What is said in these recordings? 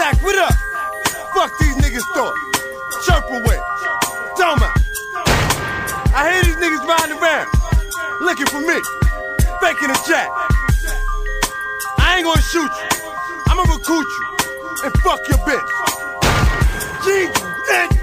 Stack, what up? Fuck these niggas thought. Chirp away. Dumb out. I hear these niggas riding around, looking for me, faking a jack. I ain't gonna shoot you. I'ma recruit you and fuck your bitch. Jesus, nigga.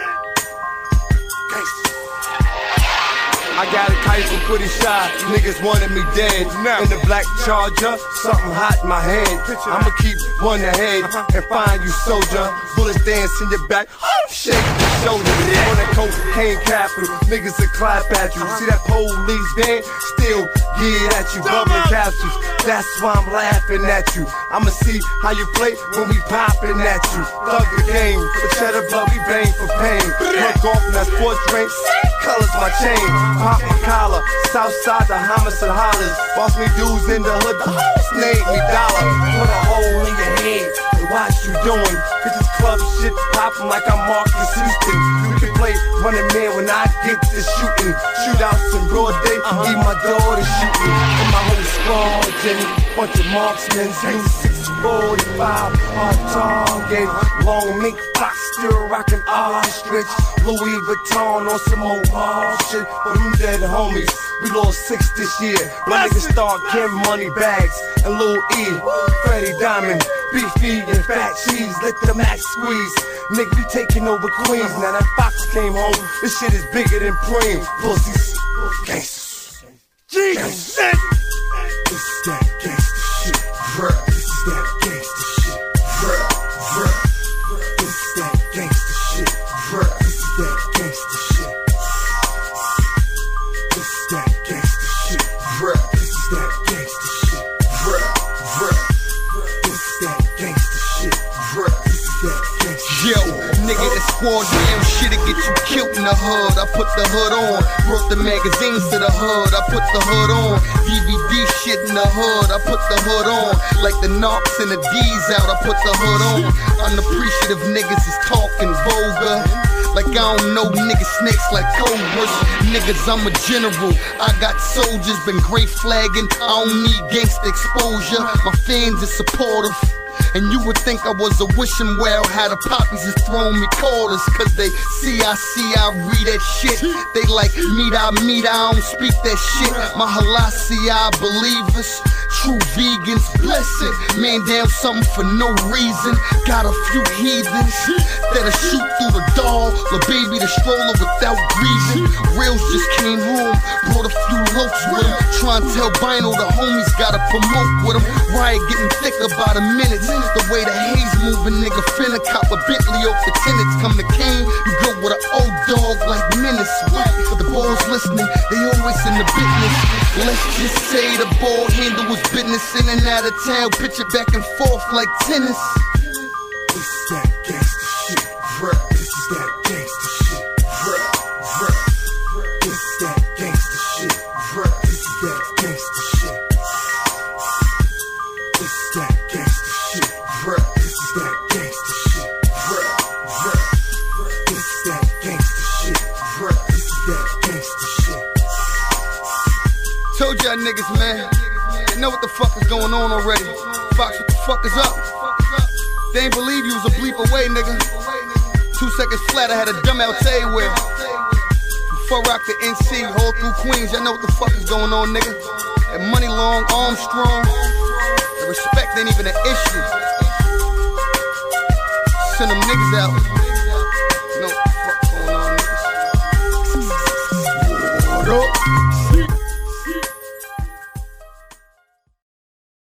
I got a kite from pretty shy, niggas wanted me dead. In the black Charger, something hot in my hand. I'ma keep one ahead and find you, soldier. Bullets dance in your back, shake your shoulder. On that cocaine capital, niggas will clap at you. See that police van, still get at you. Bubbling capsules, that's why I'm laughing at you. I'ma see how you play when we popping at you. Thug the game, for cheddar blood, we bang for pain. Hook off in that sports drink, colors my chain. Pop my collar, south side the homicide hollers. Boss me dudes in the hood, the house name me dollar. Put a hole in your head and watch you doing. Cause this club shit poppin' like I'm Marcus Houston. You can play running man when I get to shooting. Shootouts in broad day, leave my daughter shooting. And my whole squad, Jenny, bunch of marksmen. 645, hard target. Long mink fox, still rockin' ostrich. Louis Vuitton on some old shit. For them dead homies, we lost 6 this year. My niggas start getting money bags. And Lil E, Freddie Diamond, Beefy and Fat Cheese, let the max squeeze. Nigga, we taking over Queens. Now that Fox came home, this shit is bigger than Preem. Pussies, gangsters. Jesus, this is that gangster shit, bruh. This is that gangster shit, bruh. This is that gangster shit, bruh. This is that gangster shit. This is that gangster shit, bruh. This is that gangster shit, bruh. This is that gangster shit, bruh. This is that gangster shit. Yo, nigga, that squad damn shit'll get you killed in the hood. I put the hood on, brought the magazines to the hood. I put the hood on, DVD shit in the hood. I put the hood on, like the knocks and the D's out. I put the hood on. Unappreciative niggas is talking vulgar. Like I don't know niggas snakes like cobras. Niggas, I'm a general. I got soldiers, been great flagging. I don't need gangsta exposure. My fans is supportive. And you would think I was a wishing well. How the poppies is throwing me quarters. Cause they see, I read that shit. They like, meet, I don't speak that shit. My halasi, I believers. True vegans, blessed. Man down something for no reason. Got a few heathens that'll shoot through the door. The baby, the stroller without greasing. Reals just came home, brought a few lokes with him. Trying to tell Bino the homies gotta promote with him. Riot getting thick about a minute. The way the haze moving, nigga finna cop a Bentley off the tenants. Come to Kane, you go with an old dog like Menace. The boys listening, they always in the business. Let's just say the ball handle was business. In and out of town, pitch it back and forth like tennis. This is that gangster shit, bruh. This is that gangster shit, bruh. This is that gangster shit, bruh. This is that gangster shit. This is that gangster shit, bruh. This is that gangster shit, bruh. This is that gangster shit, bruh. This is that gangster shit. Told y'all niggas, man. They know what the fuck is going on already. Fox, what the fuck is up? They ain't believe you was a bleep away, nigga. 2 seconds flat, I had a dumb out everywhere. From Fur Rock to NC, all through Queens, y'all know what the fuck is going on, nigga. That money long, arm strong. The respect ain't even an issue. Send them niggas out.